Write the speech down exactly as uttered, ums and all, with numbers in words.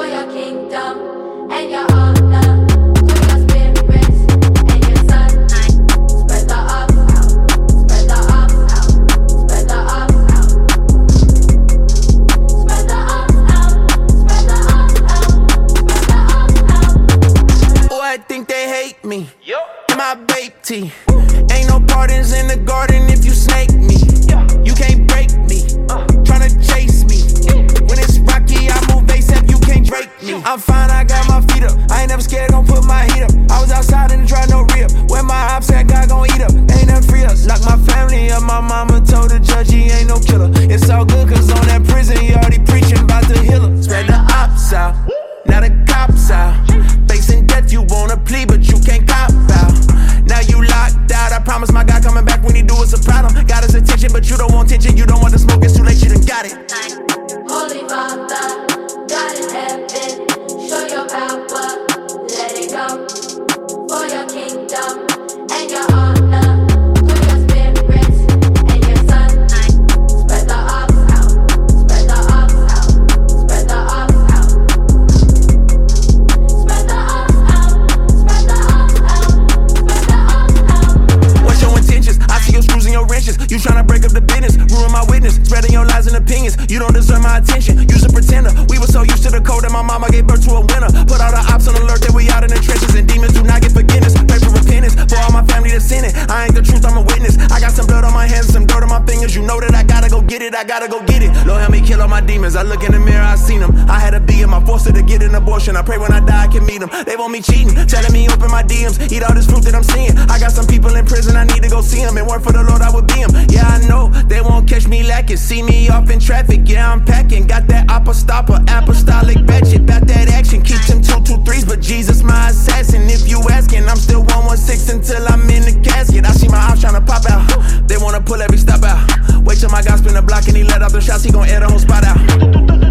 for your kingdom and your honor, to your spirits and your son. Spread the ox out, spread the ox out, spread the ox out. Spread the ox out, spread the ox out, spread the ox out. Oh, I think they hate me. My babe tea. Ain't no pardons in the garden if you snake me. You can't break me. Tryna chase me. When it's rocky, I move ASAP, you can't break me. I'm fine, I got my feet up. I ain't never scared, gon' put my heat up. I was outside and try no rip. Where my ops at, God gon' eat up. Ain't nothing free us. Lock my family up, my mama told the judge he ain't no killer. It's all good, cause on that prison, he already preaching about the healer. Spread the ops out, now the cops out. Facing death, you wanna plea, but you can't cop out. Now you locked out, I promise my God coming back when he do us a problem. Got his attention, but you don't want tension, you don't want the smoke, it's too late, you done got it. Holy Father, God in heaven, show your power, let it come. For your kingdom and your honor, to your spirits and your son. Spread the ox out, spread the ox out, spread the ox out. Spread the ox out, spread the ox out, spread the ox out. What's your intentions? I see your screws and your wrenches. You tryna break up the business, ruin my witness, spreading your lies and opinions. You don't deserve my attention, you's a pretender. We were so used to the code that my mama gave birth to a winner. Put all the ops on alert that we out in the trenches, and demons do not get forgiveness. Pray for repentance for all my family that's in it. I ain't the truth, I'm a witness. I got some blood on my hands and some dirt on my fingers. You know that I gotta go get it, I gotta go get it. Lord help me kill all my demons. I look in the mirror, I seen them. I had to be in my forced to get an abortion. I pray when I die I can meet them. They want me cheating, telling me open my D Ms, eat all this fruit that I'm seeing. I got some people in prison, I need to go see them. And work for the Lord, I would be them. Yeah, I know they won't catch me lacking. See me off in traffic, yeah, I'm packing. Got that apostolic, apostolic batch, about that action. Keep them two two threes, but Jesus my assassin. If you asking, I'm still one one six until I'm in the casket. I see my ops tryna pop out, they wanna pull every stop out. Wait till my guy spin the block and he let off the shots, he gon' air the whole spot out.